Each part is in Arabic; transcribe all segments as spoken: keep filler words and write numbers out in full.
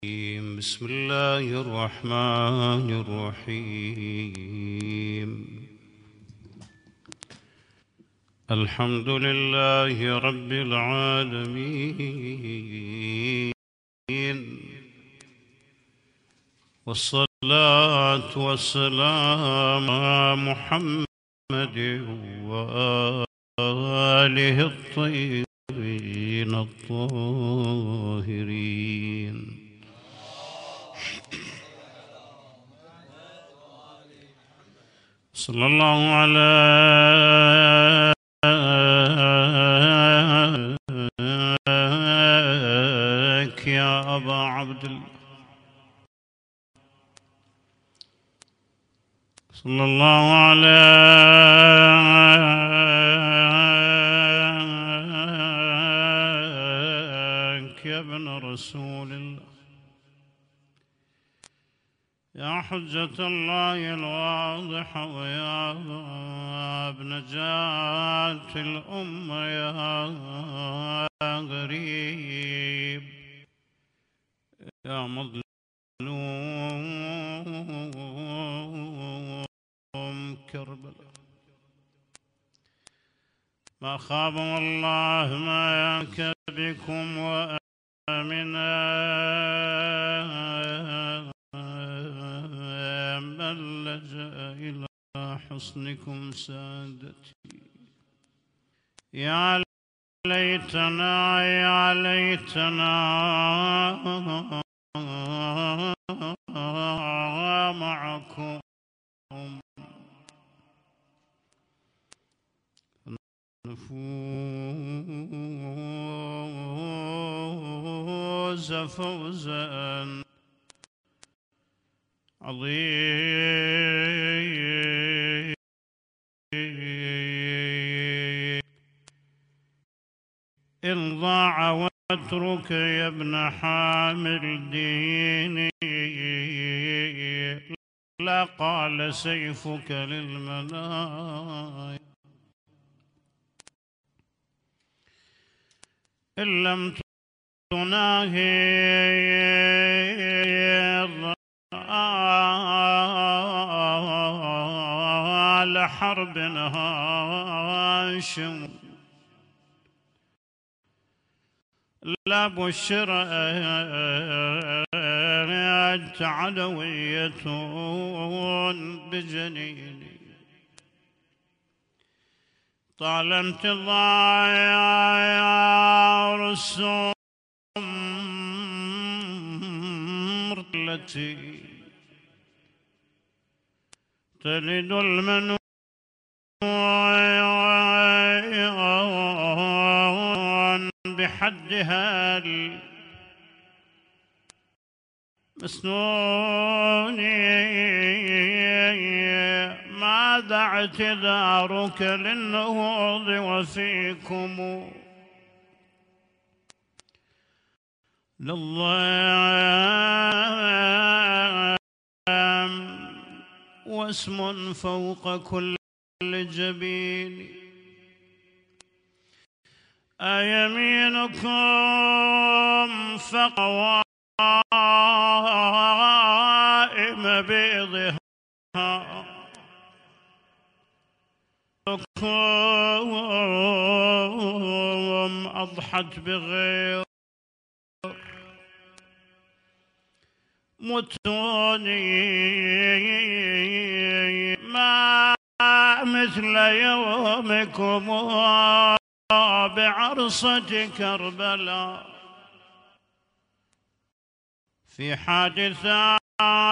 بسم الله الرحمن الرحيم. الحمد لله رب العالمين، والصلاة والسلام على محمد وآله الطيبين الطاهرين. صلى الله عليك يا أبا عبد الله، صلى الله عليك يا ابن رسول الله، يا حجة الله الواضحة، ويا ابن جات الأمة، يا غريب، يا مظلوم كربلاء. ما خاب والله ما ينك بكم وآمنا من لجأ إلى حصنكم سادتي. يا ليتنا يا ليتنا معكم، نفوز فوزا عظيم. إن ضاع واترك يا ابن حامل ديني، لا قال سيفك للمنايا. إن لم تناهي ضال حرب هاشم، لا بشر عدوية بجنيني. طال انتظار السمر التي تلد المنون بحدها المسنون. ماذا اعتذارك للنهوض وفيكم للظلام واسم فوق كل جبين. أيمينكم فقوائم بيضها لكم أضحت بغير متوني. ما مثل يومكم بعرصة كربلاء في حادثات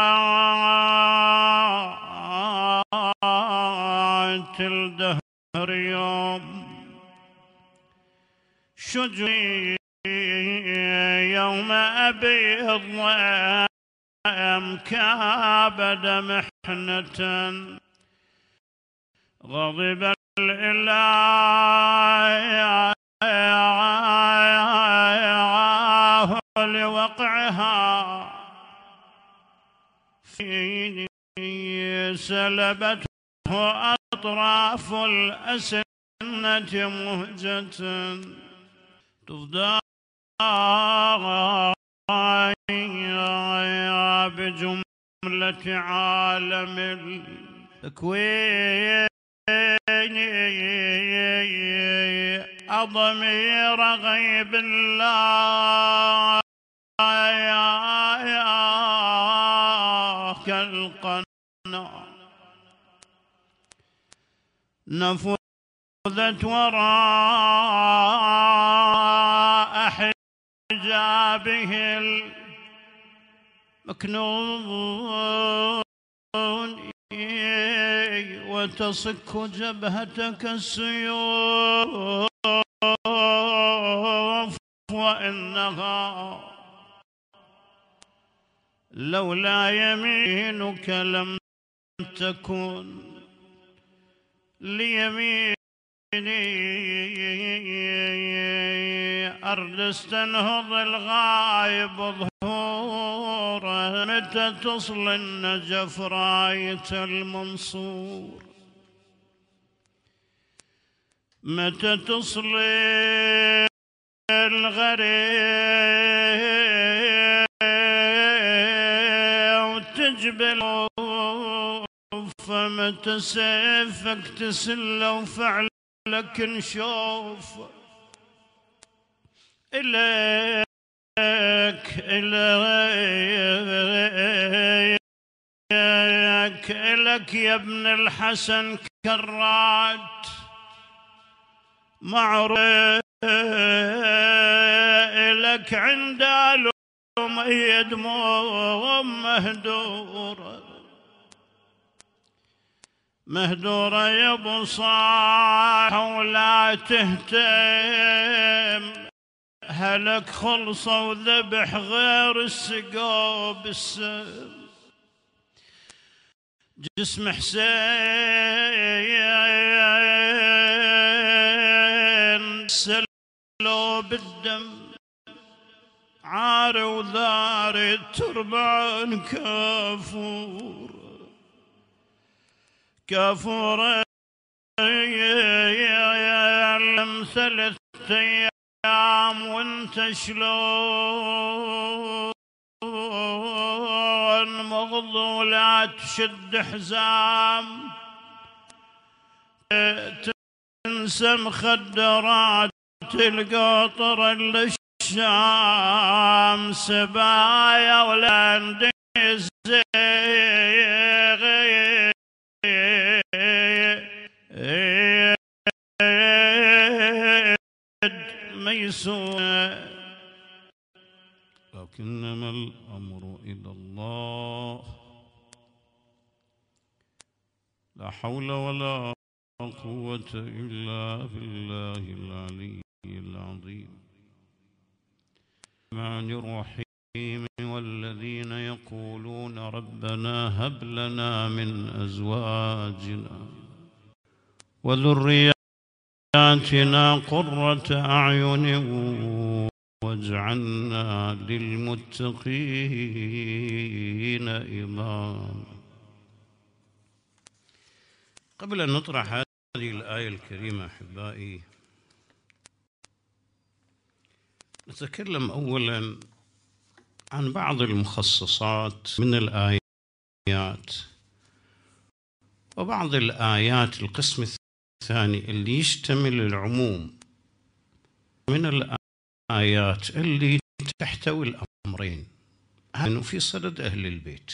الدهر يوم شجري. يوم أبيض كابد محنة غضب الإله لوقعها فيني. سلبته أطراف الأسنة مهجة تفضى بجملة عالم التكوين أضمير غيب الله كالقنا نفذت وراء حجابه المكنون وتصك جبهتك السيوف وإنها لولا يمينك لم تكن ليميني أرض استنهض الغايب ظهوره متى تصل النجف راية المنصور متى تصل الغريب وتجبل فمتى سيفك تسل وفعلك نشوف إليك إليك إليك يا ابن الحسن كرات معروف إليك عند الأم دموع مهدورة مهدورة يا ابو صاح ولا تهتم هلك خلصة وذبح غير السقا بالسم جسم حسين سلو بالدم عاري وذاري تربان كافور كافور يعلم ثلاث أيام وانت شلون مغضو لا تشد حزام تنسى مخدرات القطر اللي الشام سبايا ولا ندز ميسور لكنما الأمر إلى الله لا حول ولا قوة إلا بالله العلي العظيم الرحمن الرحيم والذين يقولون ربنا هب لنا من أزواجنا وذرياتنا قرة أعين واجعلنا للمتقين إماما. قبل أن نطرح هذه الآية الكريمة أحبائي نتكلم أولاً عن بعض المخصصات من الآيات وبعض الآيات القسم الثاني اللي يشتمل العموم من الآيات اللي تحتوي الأمرين أنه في صدد أهل البيت.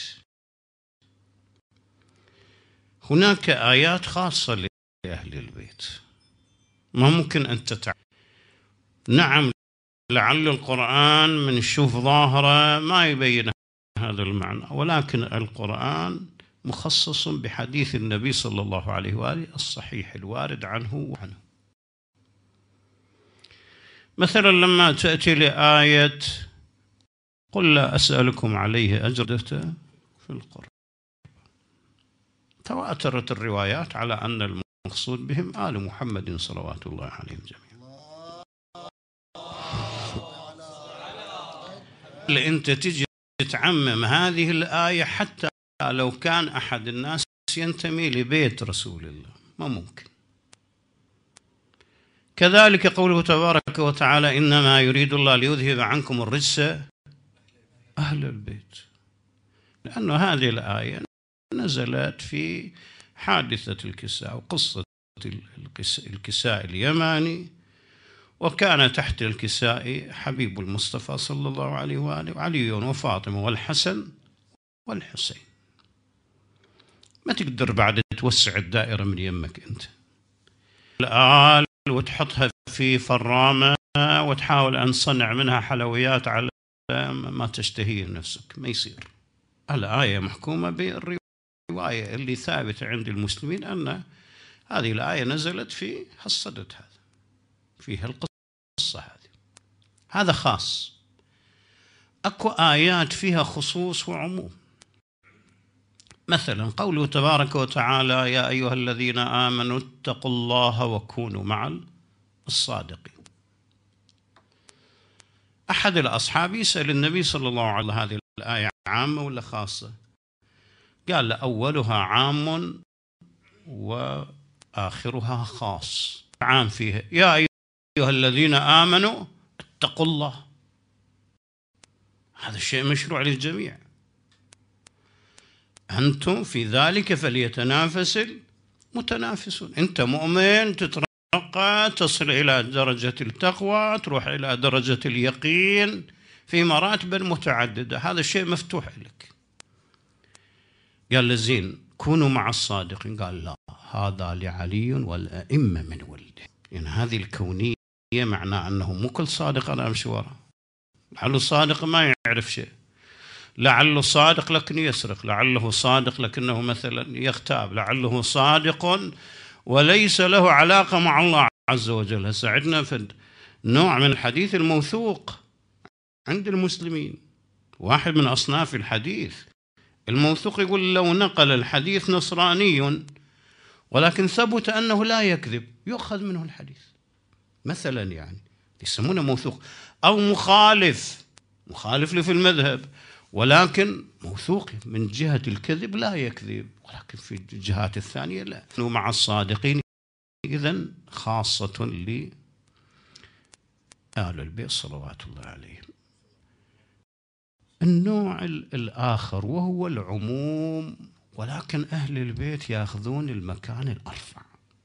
هناك آيات خاصة لأهل البيت ما ممكن أن تتعلم. نعم لعل القرآن من نشوف ظاهرة ما يبين هذا المعنى، ولكن القرآن مخصص بحديث النبي صلى الله عليه وآله الصحيح الوارد عنه وعنه. مثلا لما تأتي لآية قل لا أسألكم عليه أجر في القرآن تواترت الروايات على أن المقصود بهم آل محمد صلوات الله عليهم جميعا. أنت تجي تعمم هذه الآية حتى لو كان أحد الناس ينتمي لبيت رسول الله ما ممكن. كذلك قوله تبارك وتعالى إنما يريد الله ليذهب عنكم الرجس أهل البيت، لأن هذه الآية نزلت في حادثة الكساء وقصة الكساء اليماني، وكان تحت الكساء حبيب المصطفى صلى الله عليه وآله وعلي وفاطمة والحسن والحسين. ما تقدر بعد توسع الدائرة من يمك أنت الآل وتحطها في فرامة وتحاول أن تصنع منها حلويات على ما تشتهيه نفسك، ما يصير. الآية محكومة بالرواية اللي ثابتة عند المسلمين أن هذه الآية نزلت في هالصدد هذا، فيها القصة هذه. هذا خاص. أكو آيات فيها خصوص وعموم، مثلا قوله تبارك وتعالى: يا أيها الذين آمنوا اتقوا الله وكونوا مع الصادقين. أحد الأصحاب يسأل النبي صلى الله عليه وسلم: هذه الآية عامة ولا خاصة؟ قال: أولها عام وآخرها خاص. عام فيها يا أيها الذين آمنوا اتقوا الله، هذا الشيء مشروع للجميع. أنتم في ذلك فليتنافس المتنافسون. أنت مؤمن تترقى تصل إلى درجة التقوى، تروح إلى درجة اليقين في مراتب متعددة، هذا الشيء مفتوح لك. قال لزين: كونوا مع الصادقين. قال: لا، هذا لعلي والأئمة من ولده. يعني هذه الكونية معناه أنه مو كل صادق أنا أمشي وراه. لعله صادق ما يعرف شيء، لعله صادق لكن يسرق، لعله صادق لكنه مثلا يغتاب، لعله صادق وليس له علاقة مع الله عز وجل. هسه عندنا في نوع من الحديث الموثوق عند المسلمين، واحد من أصناف الحديث الموثوق يقول: لو نقل الحديث نصراني ولكن ثبت أنه لا يكذب يؤخذ منه الحديث مثلا، يعني يسمونه موثوق. أو مخالف، مخالف له في المذهب ولكن موثوق من جهة الكذب لا يكذب، ولكن في الجهات الثانية لا. مع الصادقين إذن خاصة لآل البيت صلوات الله عليهم. النوع الآخر وهو العموم، ولكن أهل البيت يأخذون المكان الأرفع.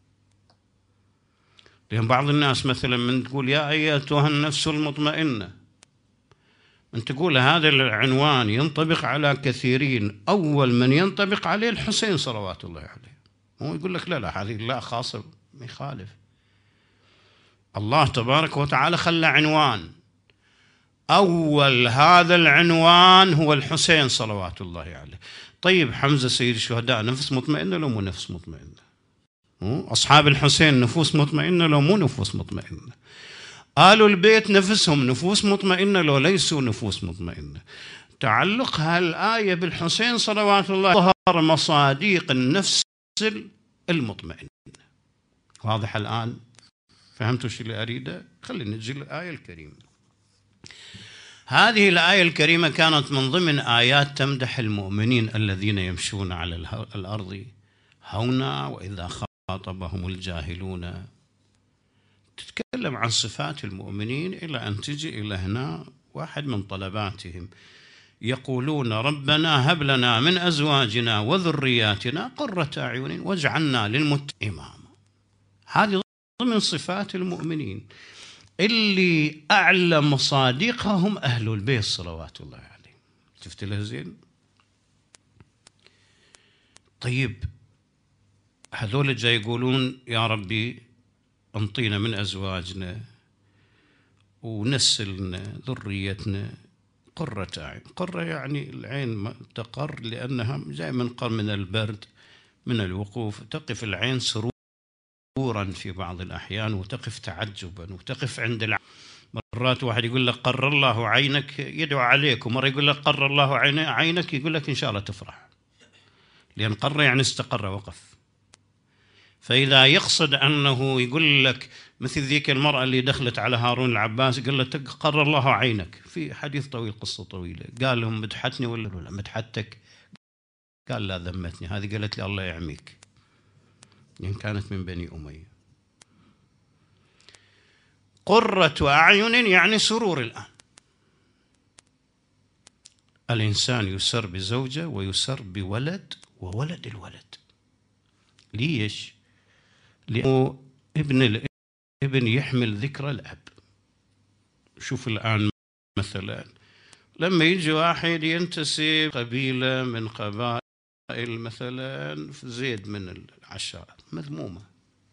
لأن بعض الناس مثلا من تقول: يا أيتها النفس المطمئنة، من تقول هذا العنوان ينطبق على كثيرين، أول من ينطبق عليه الحسين صلوات الله عليه. هو يقول لك: لا لا، هذه لا خاصة، ما يخالف. الله تبارك وتعالى خلى عنوان، أول هذا العنوان هو الحسين صلوات الله عليه. طيب حمزة سيد الشهداء نفس مطمئنة لو مو نفس مطمئنة؟ أصحاب الحسين نفوس مطمئنة لو مو نفوس مطمئنة؟ آل البيت نفسهم نفوس مطمئنة لو ليسوا نفوس مطمئنة؟ تعلق هالآية بالحسين صلوات الله ظهر مصاديق النفس المطمئنة. واضح الآن؟ فهمتوا شو اللي أريده؟ خلينا نجي للآية الكريمة. هذه الآية الكريمة كانت من ضمن آيات تمدح المؤمنين الذين يمشون على الأرض هونا وإذا خاطبهم الجاهلون. تتكلم عن صفات المؤمنين إلى أن تجي إلى هنا واحد من طلباتهم، يقولون: ربنا هب لنا من أزواجنا وذرياتنا قرة أعين واجعلنا للمتقين إماما. هذه ضمن صفات المؤمنين اللي أعلى مصادقهم أهل البيت صلوات الله عليه. شفت له زين؟ طيب هذول جاي يقولون: يا ربي انطينا من أزواجنا ونسلنا ذريتنا قرة أعين. قرة يعني العين تقر، لأنها جاي من قر من البرد من الوقوف، تقف العين سرورا في بعض الأحيان، وتقف تعجبا، وتقف عند الع... مرات واحد يقول لك: قر الله عينك، يدعو عليك، ومرة يقول لك: قر الله عينك، يقول لك إن شاء الله تفرح، لأن قر يعني استقر وقف. فإذا يقصد أنه يقول لك مثل ذيك المرأة اللي دخلت على هارون العباس قال له: قر الله عينك، في حديث طويل، قصة طويلة، قال لهم: مدحتني ولا لا مدحتك؟ قال: لا ذمتني. هذه قالت لي: الله يعميك، يعني كانت من بني أمية. قرة أعين يعني سرور الآن. الإنسان يسر بزوجة ويسر بولد وولد الولد. ليش؟ لأنه ابن الابن يحمل ذكرى الأب. شوف الآن مثلا لما يجي واحد ينتسب قبيلة من قبائل مثلا زيد من العشائر مذمومة،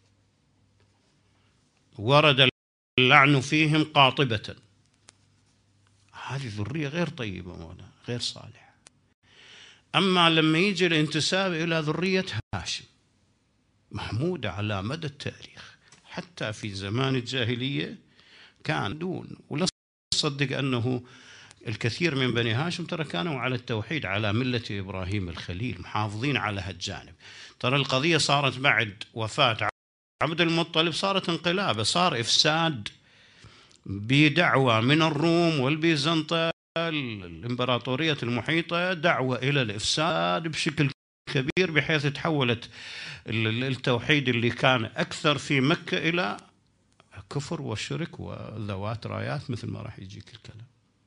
ورد اللعن فيهم قاطبة، هذه ذرية غير طيبة ولا غير صالحة. أما لما يجي الانتساب إلى ذرية هاشم محمودة على مدى التاريخ، حتى في زمان الجاهلية كان دون، ولا تصدق أنه الكثير من بني هاشم ترى كانوا على التوحيد على ملة إبراهيم الخليل، محافظين على هالجانب. ترى القضية صارت بعد وفاة عبد المطلب صارت انقلابة، صار إفساد بدعوة من الروم والبيزنطة الإمبراطورية المحيطة، دعوة إلى الإفساد بشكل كبير، بحيث تحولت التوحيد اللي كان أكثر في مكة إلى كفر وشرك وذوات رايات مثل ما راح يجيك الكلام.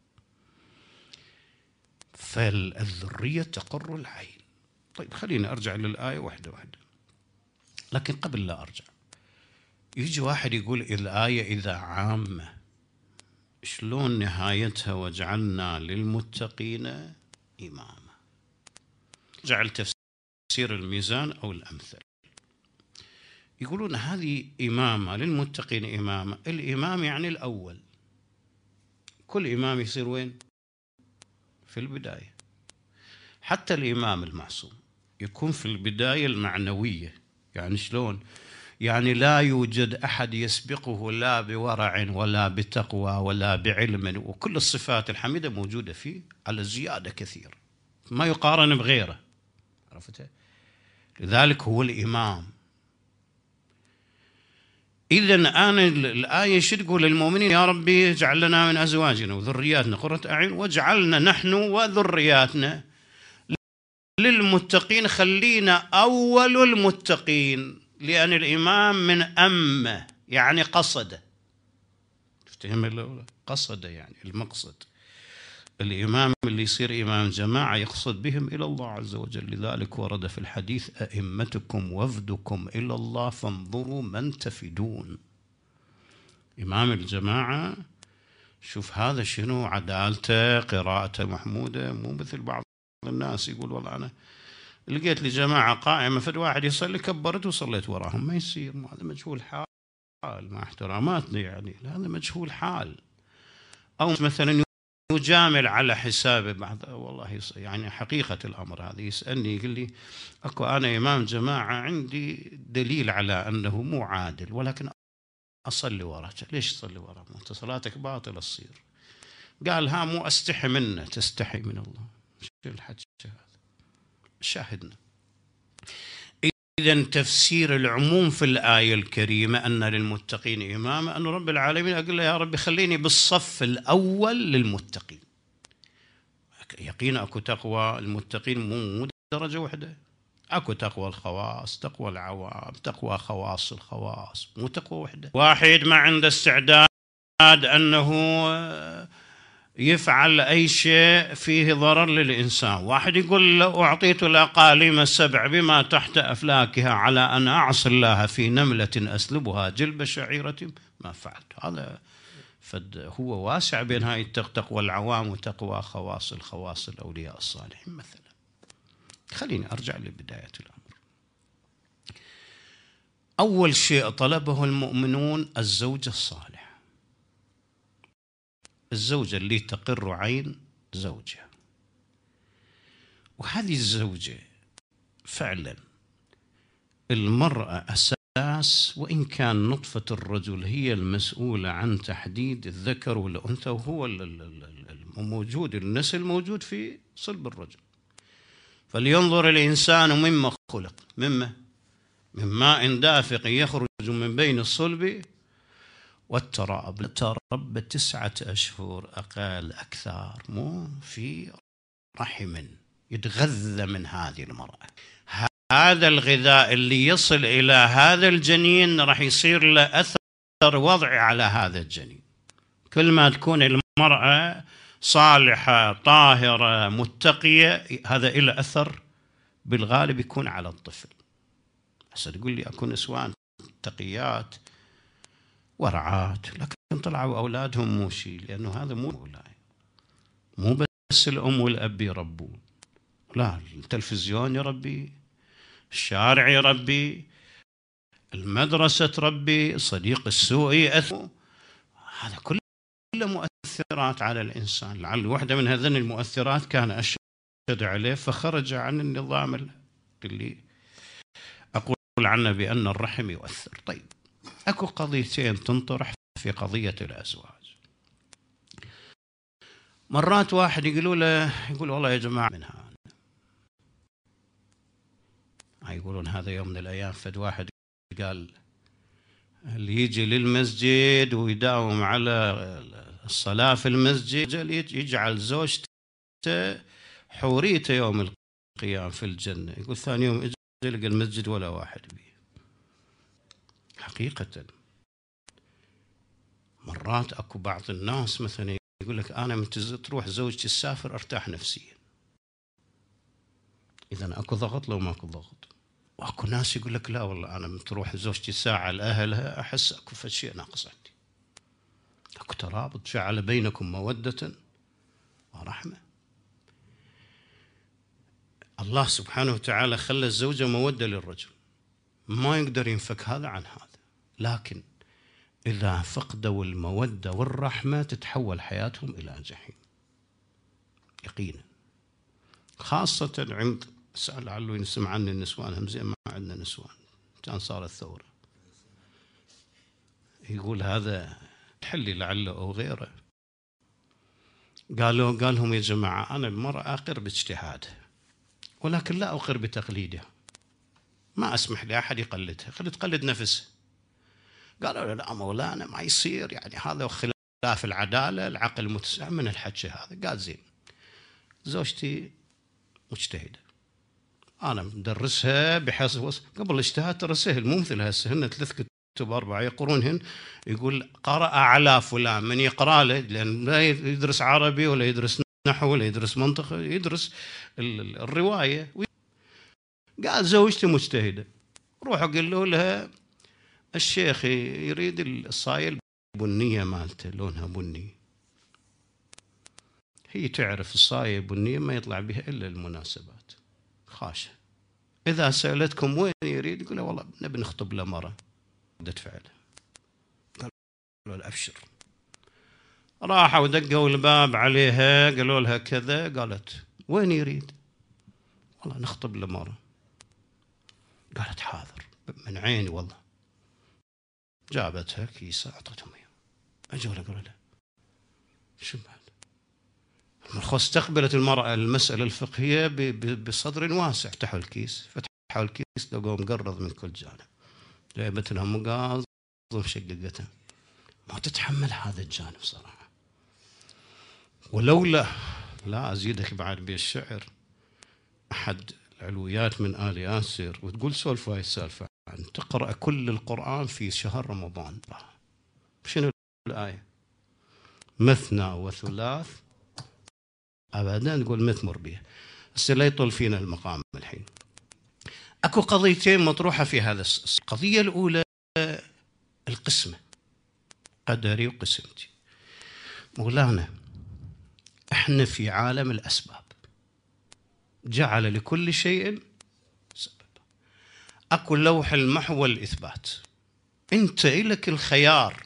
فالذرية تقر العين. طيب خليني أرجع للآية واحدة واحدة، لكن قبل لا أرجع يجي واحد يقول الآية إذا عامة، شلون نهايتها وجعلنا للمتقين إماما؟ جعل تفسير الميزان أو الأمثل، يقولون هذه إمامة للمتقين إمامة. الإمام يعني الأول، كل إمام يصير وين؟ في البداية. حتى الإمام المعصوم يكون في البداية المعنوية. يعني شلون؟ يعني لا يوجد أحد يسبقه لا بورع ولا بتقوى ولا بعلم، وكل الصفات الحميدة موجودة فيه على زيادة كثير، ما يقارن بغيره. عرفته؟ لذلك هو الإمام. إذن أنا الآية شو تقول للمؤمنين؟ يا ربي اجعل لنا من أزواجنا وذرياتنا قرة أعين واجعلنا نحن وذرياتنا للمتقين، خلينا أول المتقين، لأن الإمام من أمة يعني قصد. تفتهم الأولى؟ قصد يعني المقصد. الإمام اللي يصير إمام جماعة يقصد بهم إلى الله عز وجل. لذلك ورد في الحديث أئمتكم وفدكم إلى الله فانظروا من تفدون. إمام الجماعة شوف هذا شنو عدالته، قراءته محمودة، مو مثل بعض الناس يقول والله أنا لقيت لي جماعة قائمة فد واحد يصلي كبرت وصليت وراهم، ما يصير، هذا مجهول حال مع احتراماتنا، يعني هذا مجهول حال. أو مثلا يجامل على حسابه بعض، والله يعني حقيقة الأمر هذا يسألني يقول لي أكو أنا إمام جماعة عندي دليل على أنه مو عادل ولكن أصلي وراك. ليش تصلي وراه؟ أنت صلاتك باطلة تصير. قال ها مو أستحي منه، تستحي من الله. شو الحكي هذا؟ شاهدنا. إذن تفسير العموم في الآية الكريمة أن للمتقين إماما، أن رب العالمين أقول له يا رب خليني بالصف الأول للمتقين. يقين أكو تقوى المتقين مو درجة واحدة، أكو تقوى الخواص، تقوى العوام، تقوى خواص الخواص، مو تقوى واحدة. واحد ما عنده استعداد أنه يفعل أي شيء فيه ضرر للإنسان، واحد يقول لو أعطيت الأقاليم السبع بما تحت أفلاكها على أن أعصي الله في نملة أسلبها جلب شعيرة ما فعلت. هذا فد هو واسع بين هاي تقوى العوام وتقوى خواص الخواص الأولياء الصالحين مثلا. خليني أرجع لبداية الأمر. أول شيء طلبه المؤمنون الزوجة الصالحة، الزوجة اللي تقر عين زوجها. وهذه الزوجة فعلا المرأة أساس، وإن كان نطفة الرجل هي المسؤولة عن تحديد الذكر والأنثى، وهو الموجود النسل موجود في صلب الرجل. فلينظر الإنسان مما خلق، مما من ماء دافق يخرج من بين الصلب والتراب. تربى تسعة أشهر أقل أكثر، مو في رحم يتغذى من هذه المرأة. هذا الغذاء اللي يصل إلى هذا الجنين راح يصير له أثر وضعي على هذا الجنين. كل ما تكون المرأة صالحة طاهرة متقية، هذا إلى أثر بالغالب يكون على الطفل. هسه تقول لي أكو نسوان تقيات ورعات لكن طلعوا أولادهم مو شيء، لأنه هذا مو ولاية. مو بس الأم والأب يربون، لا، التلفزيون يربي، الشارع يربي، المدرسة تربي، صديق السوء يأثر، هذا كله مؤثرات على الإنسان. لعل واحدة من هذين المؤثرات كان أشد عليه فخرج عن النظام اللي أقول عنه بأن الرحم يؤثر. طيب، أكو قضيتين تنطرح في قضية الأزواج. مرات واحد يقولوا له، يقول والله يا جماعة من هذا، يقولون هذا يوم من الأيام فد واحد قال اللي يجي للمسجد ويداوم على الصلاة في المسجد يجعل زوجته حوريته يوم القيام في الجنة. يقول ثاني يوم اجي يلقى المسجد ولا واحد بيه. حقيقة مرات اكو بعض الناس مثلا يقول لك انا من تروح زوجتي تسافر ارتاح نفسيا. اذا اكو ضغط لو ماكو ضغط. واكو ناس يقول لك لا والله انا من تروح زوجتي ساعة لاهلها احس اكو فد شيء ناقص عندي. اكو ترابط جعل بينكم مودة ورحمة. الله سبحانه وتعالى خلى الزوجة مودة للرجل، ما يقدر ينفك هذا عن هذا، لكن إذا فقدوا المودة والرحمة تتحول حياتهم إلى جحيم يقينا. خاصة عند سأل علو ينسمع عن النسوان، هم زين ما عندنا نسوان، كان صارت ثورة. يقول هذا تحلي لعله أو غيره. قالوا قال لهم يا جماعة أنا المرأة أقر باجتهادها ولكن لا أقر بتقليدها، ما أسمح لأحد يقلدها، خلي تقلد نفسها. قالوا لا مولانا ما يصير، يعني هذا خلاف العدالة، العقل متسع من الحكي هذا. قال زين، زوجتي مجتهدة، أنا مدرسها بحيث قبل الاجتهاد ترى سهل، مو مثل هسه هن ثلاث كتب أربعة يقرونهن، يقول قرأ على فلان، من يقرأ له لأن لا يدرس عربي ولا يدرس نحو ولا يدرس منطق، يدرس الرواية. قال زوجتي مجتهدة، روحوا قالوا لها الشيخ يريد الصايل بنية مالته لونها بني. هي تعرف الصاية بنية ما يطلع بها إلا المناسبات خاشة. إذا سألتكم وين يريد يقول والله نبي نخطب له مرة، ردة فعله. قالوا له أبشر. راحوا ودقوا الباب عليها قالوا لها كذا، قالت وين يريد؟ والله نخطب له مرة. قالت حاضر من عيني والله. جابتها كيسة أعطتهم إياه. أجوا قالوا له شو بعد؟ استقبلت المرأة المسألة الفقهية بصدر واسع، فتحوا الكيس، فتحوا الكيس لقوا مقرض من كل جانب، جايبت لها مقاض وشققتها. ما تتحمل هذا الجانب صراحة. ولولا لا أزيدك بعد بالشعر، أحد العلويات من آل ياسر وتقول سولف هاي السالفة عن تقرأ كل القرآن في شهر رمضان. شنو الآية؟ مثنى وثلاث أبدا، نقول مثمر بها. بس لا يطول فينا المقام الحين. أكو قضيتين مطروحة في هذا السؤال. القضية الأولى القسمة، قدري وقسمتي. مولانا احنا في عالم الأسباب، جعل لكل شيء سبب. أكو لوح المحو والإثبات، أنت إلك الخيار.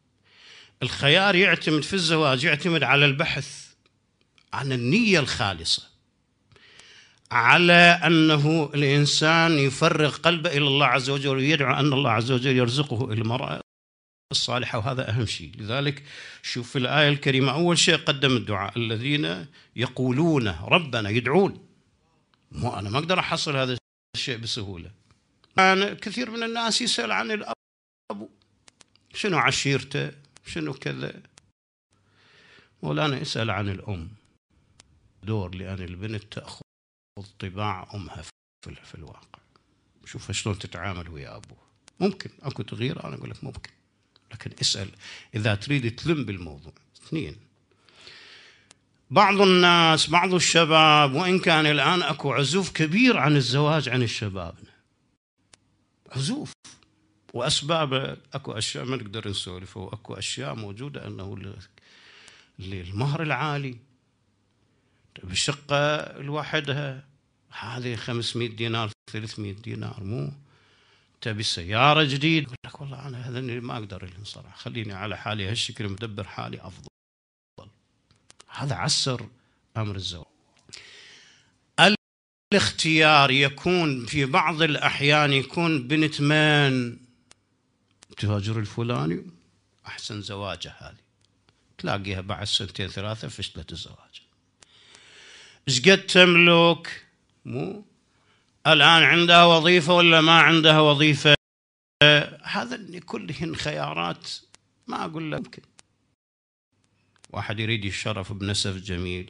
الخيار يعتمد في الزواج يعتمد على البحث عن النية الخالصة، على أنه الإنسان يفرغ قلبه إلى الله عز وجل ويدعو أن الله عز وجل يرزقه المرأة الصالحة، وهذا أهم شيء. لذلك شوف في الآية الكريمة أول شيء قدم الدعاء، الذين يقولون ربنا، يدعون. مو أنا ما أقدر أحصل هذا الشيء بسهولة. أنا كثير من الناس يسأل عن الأب، شنو عشيرته، شنو كذا. مولانا اسأل عن الأم، دور، لأن البنت تأخذ طباع أمها في الواقع. شوف شلون تتعامل ويا أبوه. ممكن أكو تغيير، أنا أقول لك ممكن، لكن اسأل إذا تريد تلم بالموضوع. اثنين، بعض الناس بعض الشباب، وإن كان الآن أكو عزوف كبير عن الزواج عن الشباب، عزوف، وأسباب أكو أشياء ما نقدر نسولف، وأكو أشياء موجودة أنه المهر العالي بالشقة الواحدة هذه خمسمائة دينار ثلاثمائة دينار، مو تبي سيارة جديد، يقول لك والله أنا هذا ما أقدر لهم صراحة، خليني على حالي هالشكل مدبر حالي أفضل. هذا عسر أمر الزواج. الاختيار يكون في بعض الأحيان يكون بنت من تهاجر الفلاني أحسن زواجه، هذه تلاقيها بعد سنتين ثلاثة فشلت الزواج. إيش قد تملك، مو الآن عندها وظيفة ولا ما عندها وظيفة، هذا كلهن خيارات. ما أقول لك ممكن واحد يريد الشرف بنسب جميل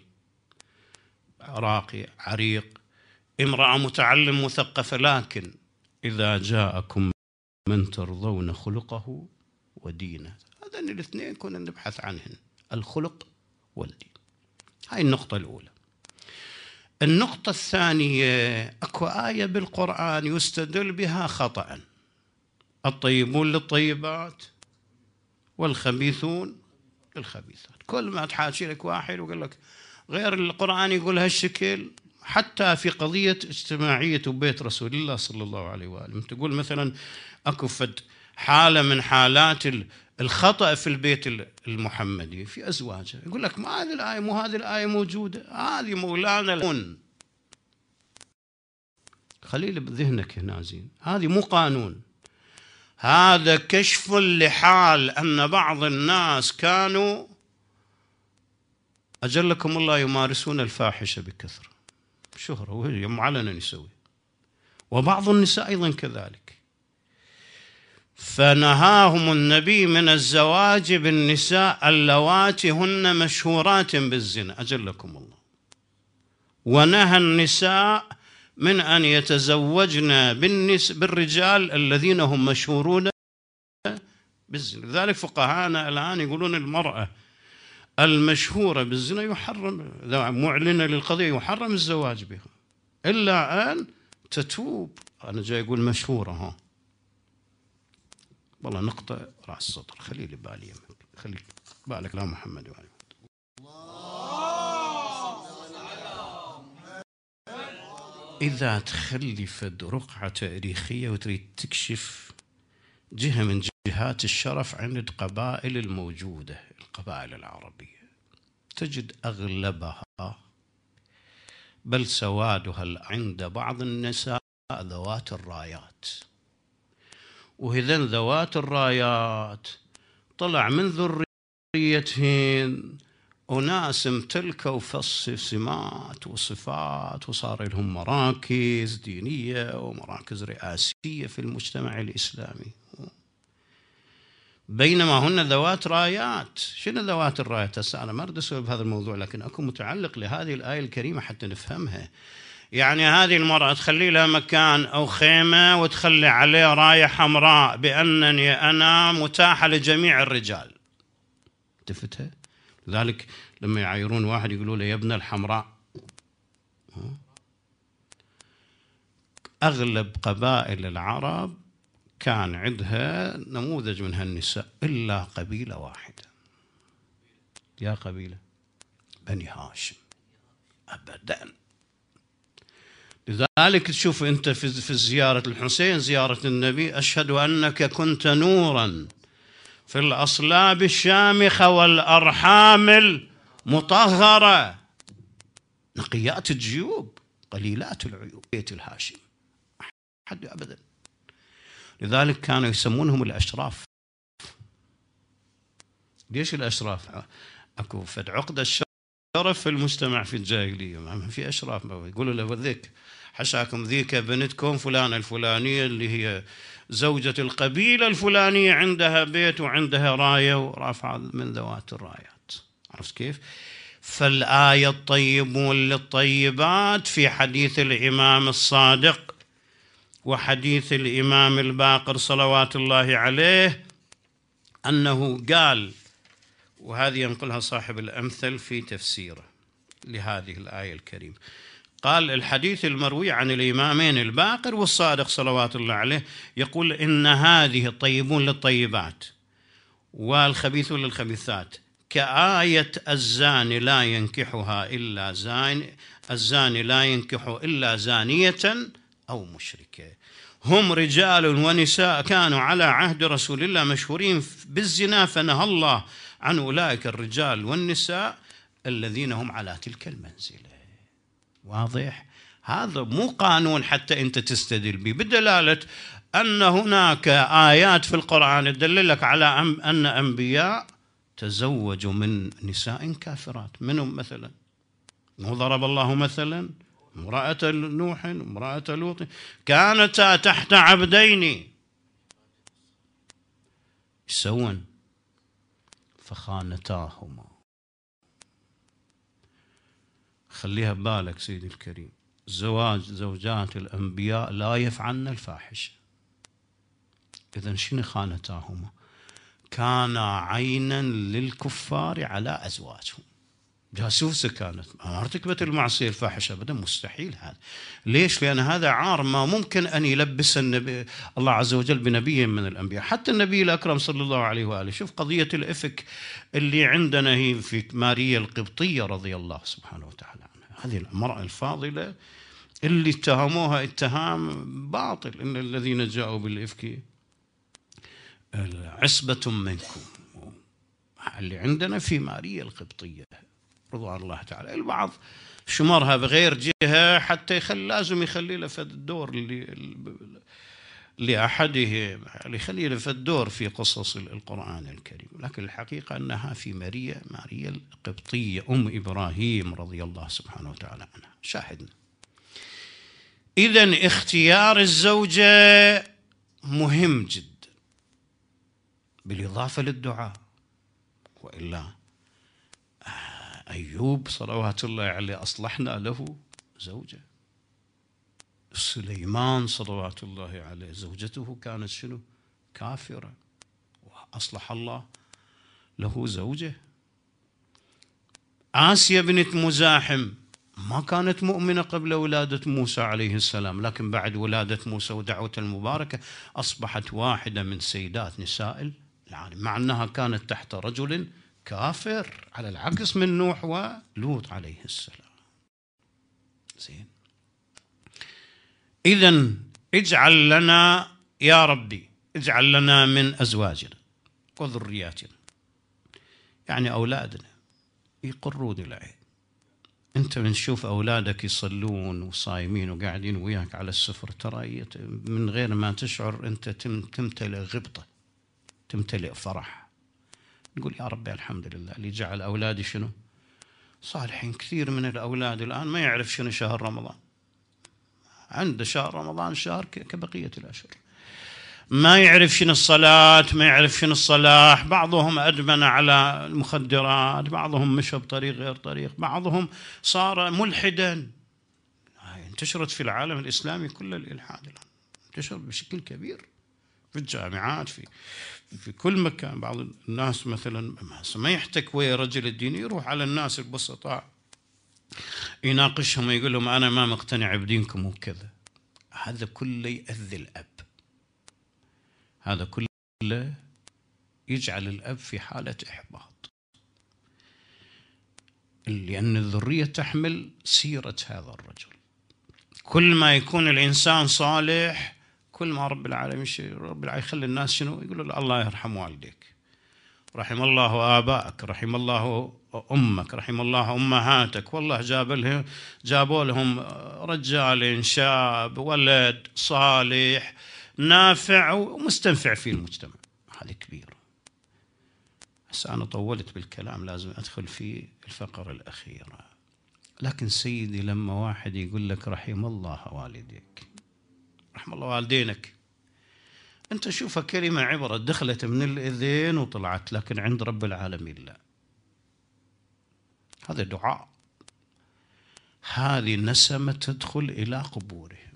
راقي عريق، امرأة متعلم مثقفة، لكن إذا جاءكم من ترضون خلقه ودينه، هذين الاثنين كنا نبحث عنهن، الخلق والدين. هاي النقطة الأولى. النقطة الثانية، أكو آية بالقرآن يستدل بها خطأ: الطيبون للطيبات والخبيثون للخبيثات. كل ما تحاكي لك واحد ويقول لك غير القرآن يقول هالشكل، حتى في قضية اجتماعية بيت رسول الله صلى الله عليه وآله، تقول مثلا أكو فد حالة من حالات الخطأ في البيت المحمدي في أزواجه، يقول لك ما هذه الآية، مو هذه الآية موجودة، هذه مولانا لون. خليل بذهنك هنا زين، هذه مو قانون، هذا كشف لحال أن بعض الناس كانوا أجلكم الله يمارسون الفاحشة بكثرة، شهرة وهي معلنا يسوي، وبعض النساء أيضا كذلك. فنهاهم النبي من الزواج بالنساء اللواتي هن مشهورات بالزنا، أجلكم الله، ونهى النساء من أن يتزوجن بالرجال الذين هم مشهورون بالزنا. لذلك فقهاءنا الآن يقولون المرأة المشهورة بالزنا يحرم، إذا معلنة للقضية يحرم الزواج بها إلا أن تتوب. أنا جاي أقول مشهورة، ها والله نقطة رأس السطر، خلي لي بالي، خلي بالك لا محمد وعلي. إذا تخلي فد رقعة تاريخية وتريد تكشف جهة من جهات الشرف عند القبائل الموجودة، القبائل العربية، تجد أغلبها بل سوادها عند بعض النساء ذوات الرايات، وهذين ذوات الرايات طلع من ذريتهن أناس امتلكوا فص سمات وصفات، وصار لهم مراكز دينية ومراكز رئاسية في المجتمع الإسلامي، بينما هن ذوات رايات. شنو ذوات الرايات؟ هسه أنا ما أريد أسولف بهذا الموضوع، لكن أكون متعلق لهذه الآية الكريمة حتى نفهمها. يعني هذه المرأة تخلي لها مكان أو خيمة وتخلي عليه راية حمراء بأنني أنا متاحة لجميع الرجال، تفتها؟ لذلك لما يعايرون واحد يقولوا له يا ابن الحمراء. أغلب قبائل العرب كان عندها نموذج من هالنساء إلا قبيلة واحدة. يا قبيلة بني هاشم، أبدا. لذلك تشوف أنت في زيارة الحسين، زيارة النبي، أشهد أنك كنت نورا في الأصلاب الشامخة والأرحام المطهرة، نقيات الجيوب قليلات العيوب، بيت الهاشم حد أبدا. لذلك كانوا يسمونهم الأشراف. ليش الأشراف؟ أكو فد عقدة الشرف في المجتمع في الجاهلية، ما في أشراف، يقولوا له ذيك حشاكم ذيك بنتكم فلانة الفلانية اللي هي زوجة القبيلة الفلانية عندها بيت وعندها راية ورافعة من ذوات الرايات. عرفت كيف؟ فالآية الطيبون للطيبات في حديث الإمام الصادق وحديث الإمام الباقر صلوات الله عليه أنه قال، وهذه ينقلها صاحب الأمثل في تفسيره، لهذه الآية الكريمة. قال الحديث المروي عن الإمامين الباقر والصادق صلوات الله عليه يقول إن هذه الطيبون للطيبات والخبيثون للخبيثات كآية الزاني لا ينكحها إلا زان الزاني لا ينكح إلا زانية أو مشركة، هم رجال ونساء كانوا على عهد رسول الله مشهورين بالزنا فنهى الله عن أولئك الرجال والنساء الذين هم على تلك المنزلة. واضح؟ هذا مو قانون حتى أنت تستدل به، بدلالة أن هناك آيات في القرآن تدللك على أن أنبياء تزوجوا من نساء كافرات. منهم مثلا وضرب الله مثلا امرأة نوح امرأة لوط كانتا تحت عبدين يسون فخانتاهما. خليها ببالك سيدي الكريم، زواج زوجات الأنبياء لا يفعلن الفاحشة. إذن شنو خانتاهما؟ كان عينا للكفار على أزواجهم، جاسوسة كانت، ما ارتكبت المعصية الفاحشة أبدا، مستحيل هذا. ليش؟ لأن هذا عار ما ممكن أن يلبس النبي الله عز وجل بنبي من الأنبياء، حتى النبي الأكرم صلى الله عليه وآله. شوف قضية الإفك اللي عندنا هي في ماريا القبطية رضي الله سبحانه وتعالى عنها، هذه المرأة الفاضلة اللي اتهموها اتهام باطل، إن الذين جاءوا بالإفك عصبة منكم، اللي عندنا في ماريا القبطية رضوان الله تعالى. البعض شمرها بغير جهة حتى يخلي لازم يخلي له فد الدور اللي لأحده اللي يخلي له فد الدور في قصص القرآن الكريم، لكن الحقيقة أنها في ماريا ماريا القبطية أم إبراهيم رضي الله سبحانه وتعالى عنها. شاهدنا إذن اختيار الزوجة مهم جدا بالإضافة للدعاء، وإلا أيوب صلوات الله عليه أصلحنا له زوجة، سليمان صلوات الله عليه زوجته كانت شنو؟ كافرة، وأصلح الله له زوجة. آسيا بنت مزاحم ما كانت مؤمنة قبل ولادة موسى عليه السلام، لكن بعد ولادة موسى ودعوة المباركة أصبحت واحدة من سيدات نساء العالم، مع أنها كانت تحت رجل كافر، على العكس من نوح ولوط عليه السلام. زين، إذن اجعل لنا يا ربي اجعل لنا من أزواجنا وذرياتنا، يعني أولادنا يقرون العين. أنت بنشوف أولادك يصلون وصايمين وقاعدين وياك على السفر، ترى من غير ما تشعر أنت تمتلئ غبطة، تمتلئ فرح. نقول يا ربي الحمد لله اللي جعل أولادي شنو؟ صالحين. كثير من الأولاد الآن ما يعرف شنو شهر رمضان، عنده شهر رمضان شهر كبقية الأشهر، ما يعرف شنو الصلاة، ما يعرف شنو الصلاح، بعضهم أدمن على المخدرات، بعضهم مشى بطريق غير طريق، بعضهم صار ملحدا. انتشرت في العالم الإسلامي كل الإلحاد الآن، انتشر بشكل كبير في الجامعات، في في كل مكان. بعض الناس مثلا ما يحتك ويا رجل الدين، يروح على الناس البسطاء يناقشهم ويقول لهم أنا ما مقتنع بدينكم وكذا. هذا كله يأذي الأب، هذا كله يجعل الأب في حالة إحباط، لأن الذرية تحمل سيرة هذا الرجل. كل ما يكون الإنسان صالح كل ما رب العالمين رب العالمين يخلي الناس شنو يقولوا الله يرحم والديك، رحم الله آبائك، رحم الله أمك، رحم الله أمهاتك. والله جاب لهم جابوا لهم رجال شاب ولد صالح نافع ومستنفع في المجتمع. هذه كبيرة. بس أنا طولت بالكلام، لازم أدخل في الفقرة الأخيرة. لكن سيدي لما واحد يقول لك رحم الله والديك، رحم الله والدينك، أنت شوفها كلمة عبرة دخلت من الإذين وطلعت، لكن عند رب العالمين لا. هذا دعاء، هذه نسمة تدخل إلى قبورهم،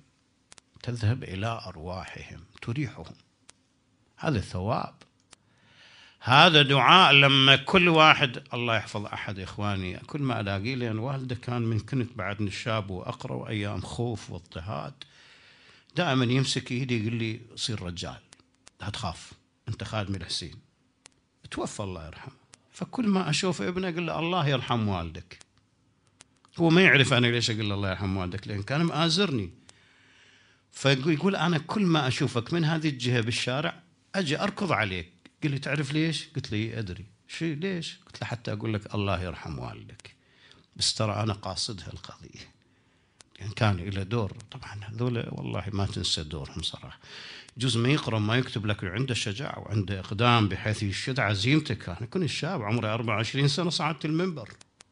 تذهب إلى أرواحهم، تريحهم. هذا ثواب، هذا دعاء لما كل واحد، الله يحفظ أحد إخواني كل ما ألاقيه، لأن والده كان من كنت بعد شاب وأقرأ وأيام خوف واضطهاد، دائما يمسك إيدي يقول لي صير رجال، لا تخاف أنت خادم الحسين. توفى الله يرحمه، فكل ما أشوف ابنه أقول له الله يرحم والدك. هو ما يعرف أنا ليش أقول له الله يرحم والدك، لأن كان مآزرني. فيقول أنا كل ما أشوفك من هذه الجهة بالشارع أجي أركض عليك. قال لي تعرف ليش؟ قلت لي أدري. شو ليش؟ قلت له حتى أقول لك الله يرحم والدك، بس ترى أنا قاصدها القضية، يعني كان له دور. طبعا هذول والله ما تنسى دورهم صراحة. جزء ما يقرأ ما يكتب، لكن عنده شجاعة وعنده إقدام بحيث يشد عزيمتك. أنا كنت شاب عمري أربعة وعشرين سنة صعدت المنبر،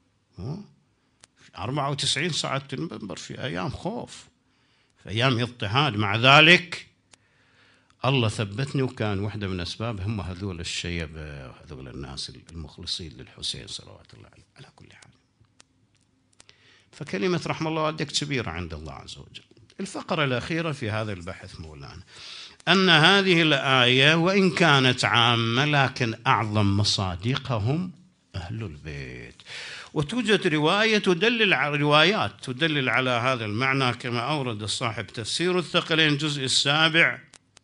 أربعة وتسعين صعدت المنبر في أيام خوف، في أيام اضطهاد. مع ذلك الله ثبتني، وكان واحدة من أسباب هم هذول الشيبة، هذول الناس المخلصين للحسين صلوات الله عليه. على كل حال، فكلمة رحم الله والديك كبيرة عند الله عز وجل. الفقرة الأخيرة في هذا البحث مولانا أن هذه الآية وإن كانت عامة لكن أعظم مصادقهم أهل البيت. وتوجد رواية تدلل على روايات تدلل على هذا المعنى، كما أورد صاحب تفسير الثقلين الجزء السابع،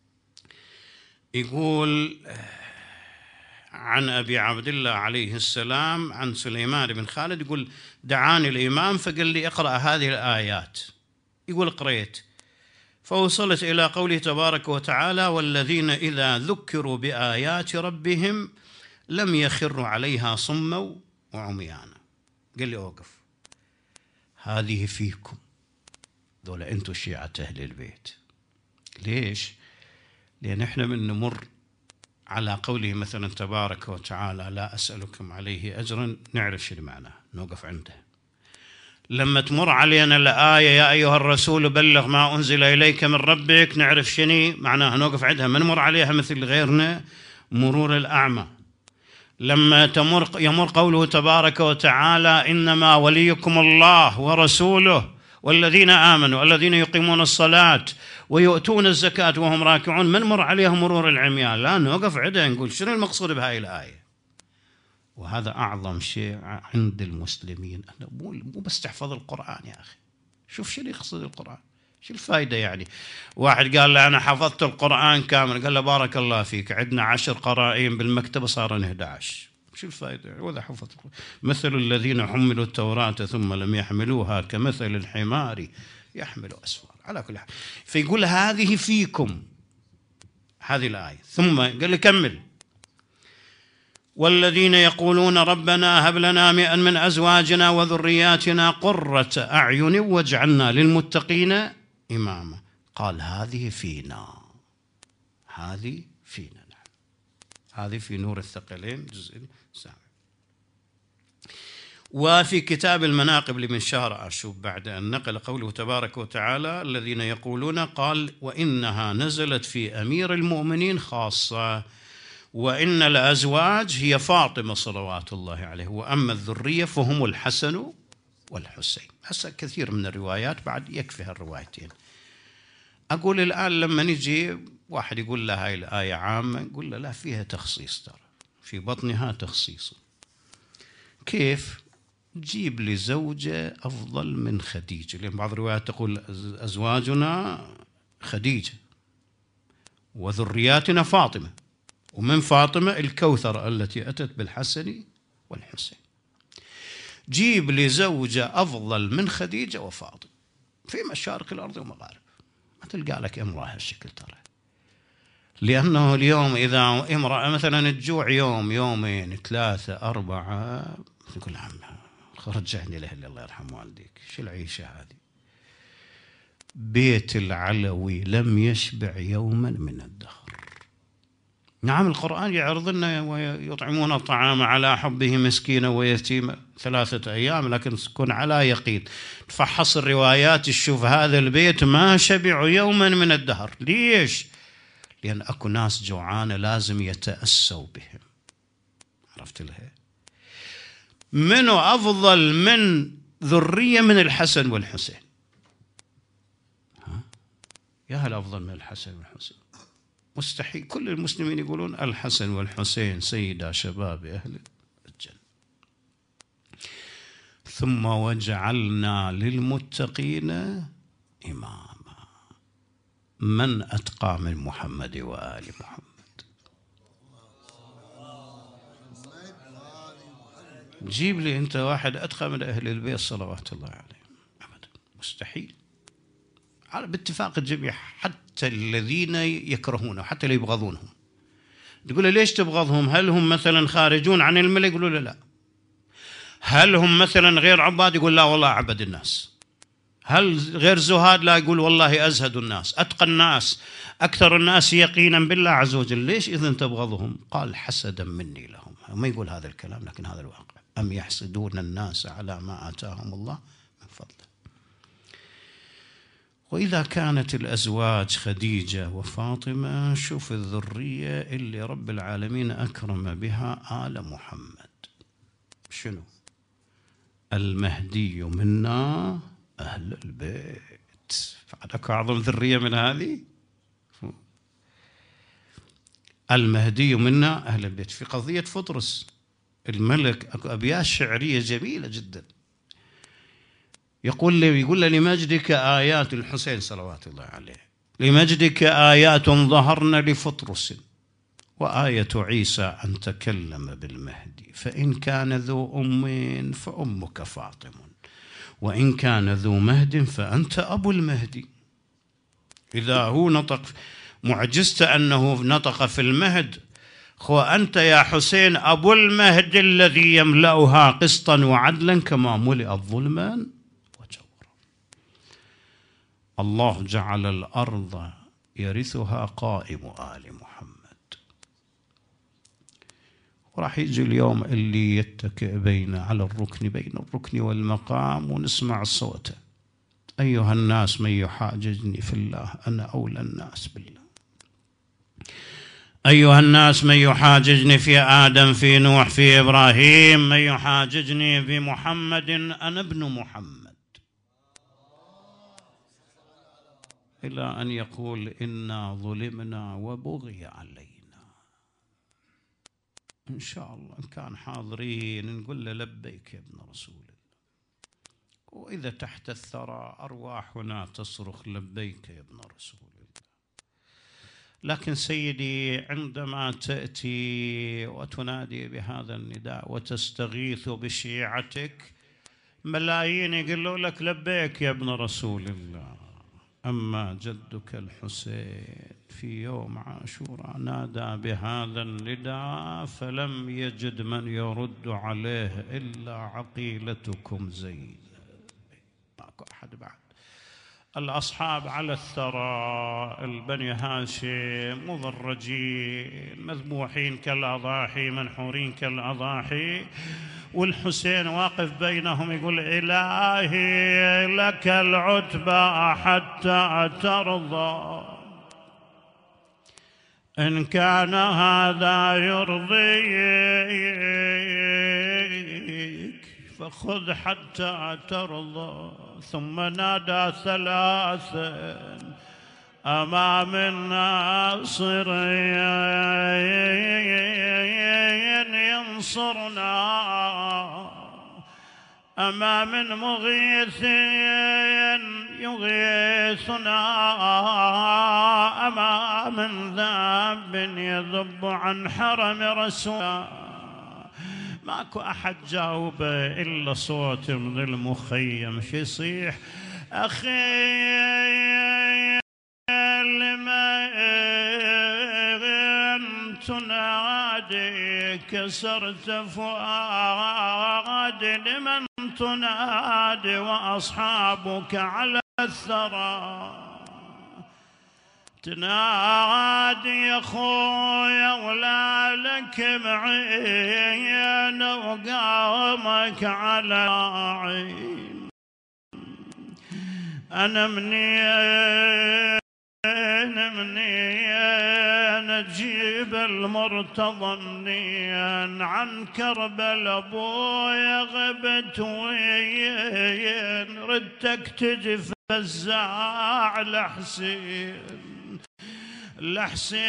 يقول عن أبي عبد الله عليه السلام عن سليمان بن خالد، يقول دعاني الإمام فقال لي اقرأ هذه الآيات. يقول قريت فوصلت إلى قوله تبارك وتعالى والذين إذا ذكروا بآيات ربهم لم يخروا عليها صما وعميانا. قال لي أوقف، هذه فيكم، دول أنتم شيعة أهل البيت. ليش؟ لأن إحنا من نمر على قوله مثلا تبارك وتعالى لا أسألكم عليه أجرا، نعرف شو معناه، نوقف عنده. لما تمر علينا الآية يا أيها الرسول بلغ ما أنزل إليك من ربك، نعرف شنو معناها، نوقف عندها، ما نمر عليها مثل غيرنا مرور الأعمى. لما تمر يمر قوله تبارك وتعالى إنما وليكم الله ورسوله والذين آمنوا والذين يقيمون الصلاة ويؤتون الزكاة وهم راكعون، ما نمر عليها مرور العميان، لا نوقف عندها نقول شنو المقصود بهاي الآية. وهذا أعظم شيء عند المسلمين، أنه مو بس تحفظ القرآن يا أخي، شوف شنو يقصد القرآن، شو الفائدة يعني. واحد قال له أنا حفظت القرآن كامل، قال له بارك الله فيك، عندنا عشر قرائين بالمكتبة صارن إحدى عشر، شو الفائدة وإذا حفظت القرآن. مثل الذين حملوا التوراة ثم لم يحملوها كمثل الحمار يحمل أسفار. على كل حال، فيقول هذه فيكم، هذه الآية. ثم قال لي كمل والذين يقولون ربنا هب لنا من أزواجنا وذرياتنا قرة أعين واجعلنا للمتقين إماما. قال هذه فينا، هذه فينا، نعم، هذه في نور الثقلين جزء السابع. وفي كتاب المناقب لمن شهر أشوف بعد أن نقل قوله تبارك وتعالى الذين يقولون، قال وإنها نزلت في أمير المؤمنين خاصة، وإن الأزواج هي فاطمة صلوات الله عليه، وأما الذرية فهم الحسن والحسين. هسه كثير من الروايات بعد يكفي هالروايتين. أقول الآن لما نجي واحد يقول له هاي الآية عامة، نقول له لا فيها تخصيص، ترى في بطنها تخصيص. كيف؟ جيب لي زوجة أفضل من خديجة، لأن بعض الروايات تقول أزواجنا خديجة وذرياتنا فاطمة، ومن فاطمة الكوثر التي أتت بالحسن والحسين. جيب لي زوجة أفضل من خديجة وفاطمة في مشارق الأرض ومغارب، ما تلقى لك امرأة هالشكل ترى. لأنه اليوم إذا امرأة مثلا تجوع يوم يومين ثلاثة أربعة، تقول عم رجعني لأهلي الله يرحم والديك، شو العيشة هذه؟ بيت العلوي لم يشبع يوما من الدهر. نعم القرآن يعرض لنا ويطعمون الطعام على حبه مسكينا ويتيما ثلاثة أيام، لكن تكون على يقين. تفحص الروايات تشوف هذا البيت ما شبع يوما من الدهر. ليش؟ لأن أكو ناس جوعانة لازم يتأسوا بهم. عرفت لها؟ منو أفضل من ذرية من الحسن والحسين؟ ها؟ يا هل أفضل من الحسن والحسين؟ مستحيل. كل المسلمين يقولون الحسن والحسين سيدا شباب أهل الجنة. ثم وجعلنا للمتقين إماما. من أتقى من محمد وآل محمد؟ جيب لي أنت واحد أتقى من أهل البيت صلوات الله عليهم. أبدا، مستحيل. على باتفاق الجميع، حتى الذين يكرهونه، حتى اللي يبغضونهم. تقول له ليش تبغضهم؟ هل هم مثلا خارجون عن الملة؟ يقولوا له لا. هل هم مثلا غير عباد؟ يقول لا والله أعبد الناس. هل غير زهاد؟ لا، يقول والله أزهد الناس، أتقى الناس، أكثر الناس يقينا بالله عز وجل. ليش إذن تبغضهم؟ قال حسدا مني لهم. ما يقول هذا الكلام لكن هذا الواقع. أم يحسدون الناس على ما آتاهم الله من فضله. وإذا كانت الأزواج خديجة وفاطمة، شوف الذرية اللي رب العالمين أكرم بها آل محمد. شنو؟ المهدي منا أهل البيت. فعندك أعظم ذرية من هذه؟ المهدي منا أهل البيت. في قضية فطرس الملك أكو أبيات شعرية جميلة جدا. يقول لي يقول له لمجدك آيات الحسين صلوات الله عليه، لمجدك آيات ظهرن لفطرس، وآية عيسى أن تكلم بالمهدي، فإن كان ذو أم فأمك فاطم، وإن كان ذو مهد فأنت أبو المهدي. إذا هو نطق معجزته أنه نطق في المهد، خو أنت يا حسين أبو المهد الذي يملأها قسطا وعدلا كما ملئت ظلما وجورا. الله جعل الأرض يرثها قائم آل محمد. وراح يجي اليوم اللي يتكئ بين على الركن بين الركن والمقام ونسمع صوته: أيها الناس من يحاججني في الله أنا أولى الناس بالله. أيها الناس من يحاججني في آدم في نوح في إبراهيم، من يحاججني في محمد أنا ابن محمد. إلى أن يقول إنا ظلمنا وبغي علينا. إن شاء الله إن كان حاضرين نقول له لبيك يا ابن رسول الله. وإذا تحت الثرى أرواحنا تصرخ لبيك يا ابن رسول الله. لكن سيدي عندما تأتي وتنادي بهذا النداء وتستغيث بشيعتك، ملايين يقولوا لك لبيك يا ابن رسول الله. أما جدك الحسين في يوم عاشوراء نادى بهذا النداء فلم يجد من يرد عليه إلا عقيلتكم زينب. ماكو أحد بعد. الأصحاب على الثرى، البني هاشم مضرجين مذبوحين كالأضاحي منحورين كالأضاحي، والحسين واقف بينهم يقول: إلهي لك العتبى حتى ترضى، إن كان هذا يرضيك فخذ حتى ترضى. ثم نادى ثلاثا أمام الناصر ينصرنا، أمام مغيث يغيثنا، أمام ذاب يذب عن حرم رسول. ماكو أحد جاوبه إلا صوت من المخيم شي يصيح: أخي لمن تنادي كسرت فؤادي، لمن تنادي وأصحابك على الثرى، تنادي يا خويا ولا لك معين وقامك على عين. أنا منين منين أجيب المرتضى، منين عن كربل أبويا غبت وين، ردتك تجي فزاع لحسين، الحسين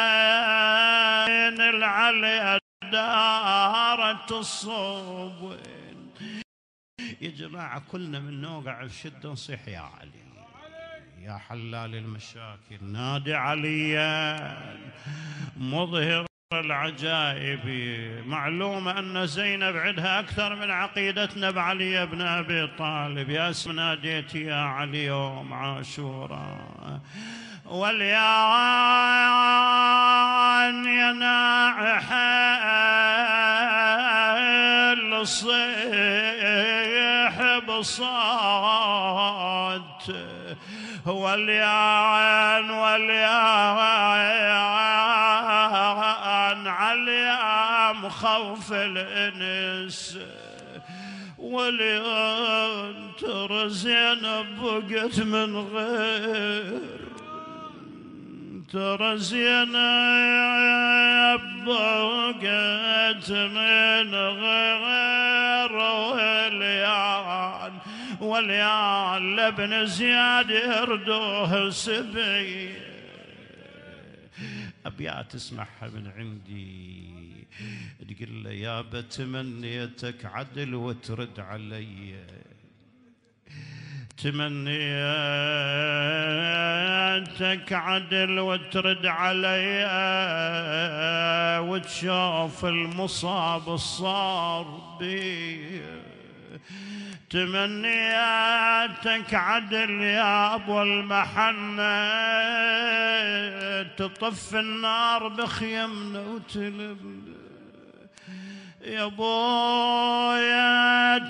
العلي دارت الصوبين. يا جماعة كلنا من نوقع في شدة نصيح يا علي، يا حلال المشاكل، نادي عليا مظهر العجائب. معلومة أن زينب عندها أكثر من عقيدتنا بعلي بن أبي طالب. يا اسم ناديت يا علي يوم عاشوراء، واليان يناح الصيح بصوت، واليان واليان عليام خوف الانس، واليان ترى زينب بقت من غير، ترى زينب بقت من غير، واليان واليان لابن زياد يردوه سبي. أبيات اسمعها من عندي، تقول له يا بتمنيتك عدل وترد علي، تمنيتك عدل وترد علي، وتشوف المصاب الصار بي. تمنياتك عدل يا ابو المحنة، تطفي النار بخيمنا وتلم يا بويا،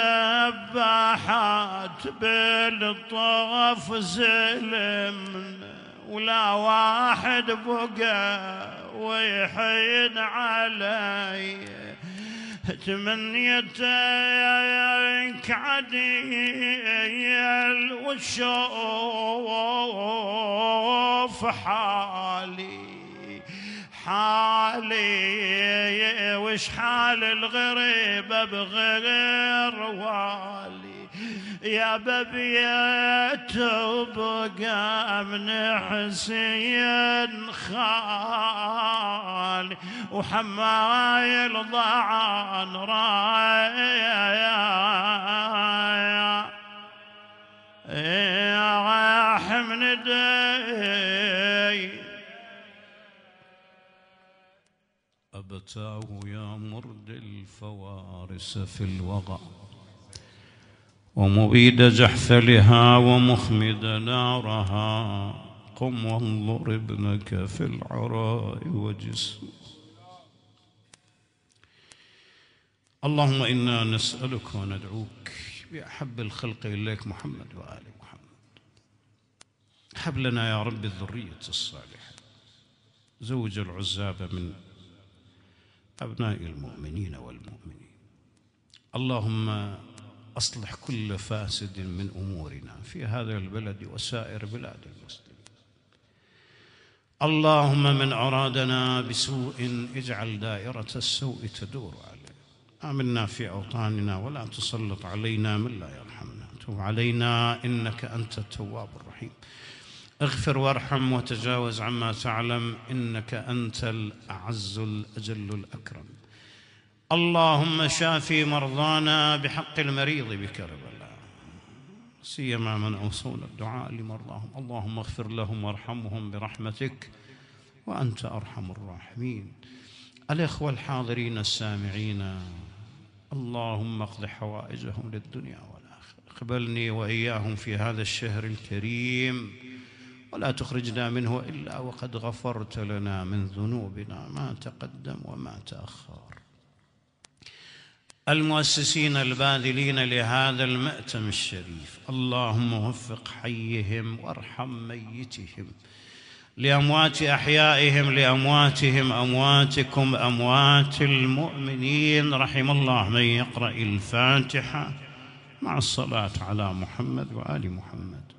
تذبحات بالطوف زلمنا، ولا واحد بقى ويحين علي. تمنيتك عديل وتشوف حالي حالي، وش حال الغريبة بغير والي. يا ببيت بقى من حسين خالي، وحمايل ضعان رايا راح من دي. أبتاه يا مرد الفوارس في الوغى، ومبيد جحفلها ومخمد نارها، قم وانظر ابنك في العراء وجسمه. اللهم إنا نسألك وندعوك بأحب الخلق إليك محمد وآل محمد. هب لنا يا رب الذرية الصالحة، زوج العزاب من أبناء المؤمنين والمؤمنين. اللهم أصلح كل فاسد من أمورنا في هذا البلد وسائر بلاد المسلمين. اللهم من أرادنا بسوء اجعل دائرة السوء تدور عليه. آمنا في أوطاننا ولا تسلط علينا من لا يرحمنا. تب علينا إنك أنت التواب الرحيم. اغفر وارحم وتجاوز عما تعلم إنك أنت الأعز الأجل الأكرم. اللهم شافي مرضانا بحق المريض بكربلاء، سيما من أوصونا الدعاء لمرضاهم. اللهم اغفر لهم وارحمهم برحمتك وأنت أرحم الراحمين. الإخوة الحاضرين السامعين، اللهم اقض حوائجهم للدنيا والآخرة. اقبلني وإياهم في هذا الشهر الكريم، ولا تخرجنا منه إلا وقد غفرت لنا من ذنوبنا ما تقدم وما تأخر. المؤسسين الباذلين لهذا المأتم الشريف، اللهم وفق حيهم وارحم ميتهم، لأموات أحيائهم لأمواتهم أمواتكم أموات المؤمنين. رحم الله من يقرأ الفاتحة مع الصلاة على محمد وآل محمد.